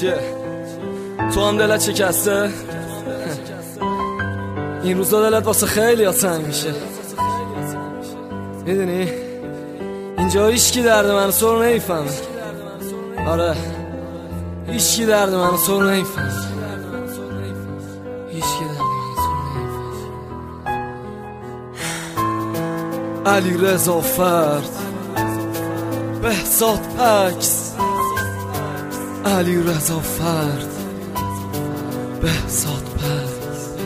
چیه؟ تو هم دلت شکسته؟ این روزا دلت واسه خیلی ها تنگ میشه. میدونی اینجا هیچکی درد من سر نمیفهمه. آره هیچکی درد من سر نمیفهمه. هیچکی درد من سر نمیفهمه. علی رضا فرد، بهزاد عکس. علی رضا فرد، بهزاد عکس.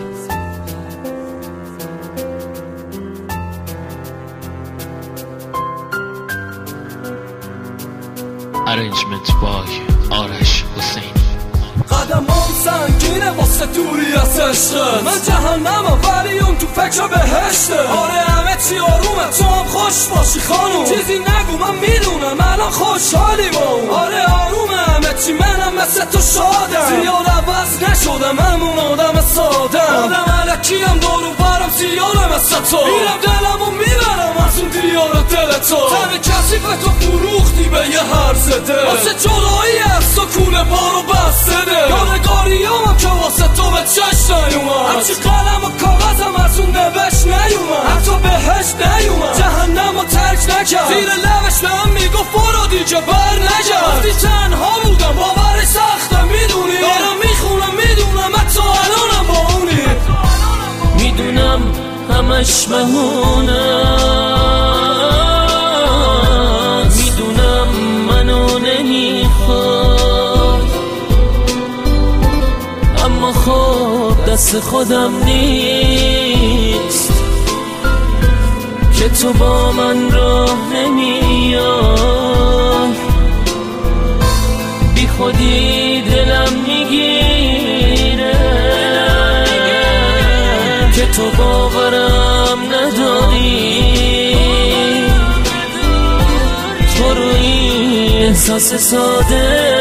Arrangement by آرش حسینی. قدمام سنگینه واسه دوری از عشقت. من جهنمم ولی اون تو فکر بهشته. آره همه چی آرومه تو هم خوش باشی خانوم. چیزی نگو من میدونم الان خوشحالی با اون. آره آرومه همه چی منم مثل تو شادم. زیاد عوض نشدم همون آدم سادم. آدم علکیم دارو برم زیاده مثل تو. میرم دلمو میبرم از اون دیار دل تو. تن کسی به تو فروختی به یه هرزده. واسه جدایی از سکونه بارو بسته ده. یادگاریامم که واسه تو به چشم نیومد. همچی قلم و کاغذم از اون نوشت نیومد. حتی بهشت نیومد. جهنم رو ترک نکرد. زیر لبش به هم میگفت برو دیگه بر نگرد. وقتی تنها بودم باورش سخته میدونی. دارم میخونم میدونم حتی الانم با اونی. میدونم همش مهونم. میدونم منو نمیخواد، اما خب دست خودم نیست که تو با من راه نمیای. بی خودی دلم میگیره که تو باورم نداری. تو رو این احساس ساده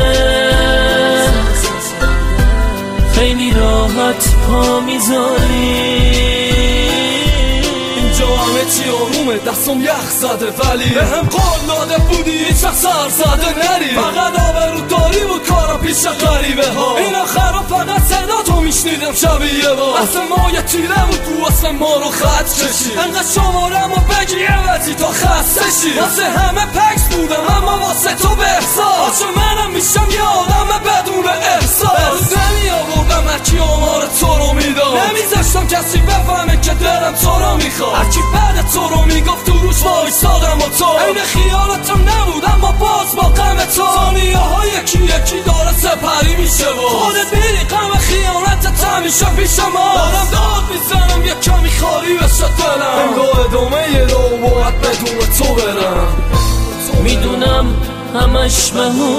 خیلی راحت پا میذاری. اینجا همه چی آرومه دستم یخ زده ولی به هم قول داده بودی هیچ وقت سر زده نری. فقط آبرو داری بود کارا پیش غریبه ها. این آخرا فقط صدا تو میشنیدم شبیه با. اصلا ما یه تیره بود تو اصلا ما رو خط کشی. انقدر شمارم و بگی عوضی تا خسته شی. واسه همه پکس بودم اما واسه تو به احساس. چون منم میشم یه آدم بدون احساس. نمی آوردم هرکی آمار تو رو میداد. نمیذاشتم کسی بفهمه که دلم تو رو میخواد. هرکی بعد تو رو میگفت تو روش وایسادم و تو. این خیالتم نبود اما باز با غم تو. ثانیه ها یکی یکی داره سپری میشه و خودت میری غم خیانتت همیشه پیش ما. دارم داد میزنم یه کمی خالی بشه دلم. انگاه ادامه یه رو باید بدون تو برم. میدونم همش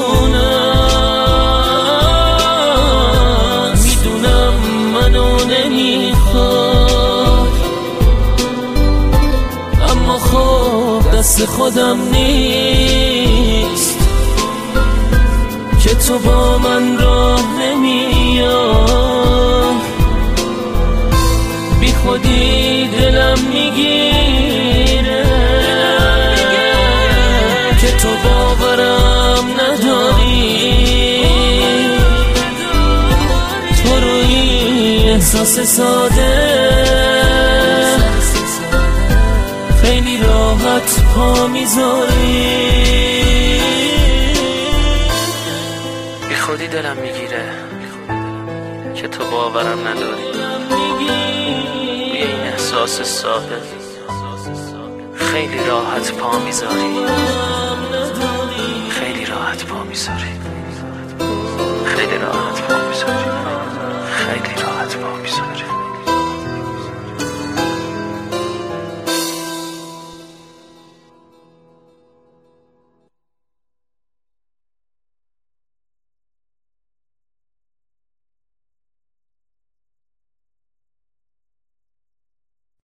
مهونم. میدونم منو نمیخواد، اما خب دست خودم نیست که تو با من راه نمیای. بی خودی دلم میگیره که تو باورم نداری. تو رو این احساس ساده خیلی راحت پا میذاری. بی خودی دلم میگیره که تو باورم نداری. بی این احساس ساده خیلی راحت پا میذاری. خیلی راحت پا میذاری. خیلی راحت پا میذاری.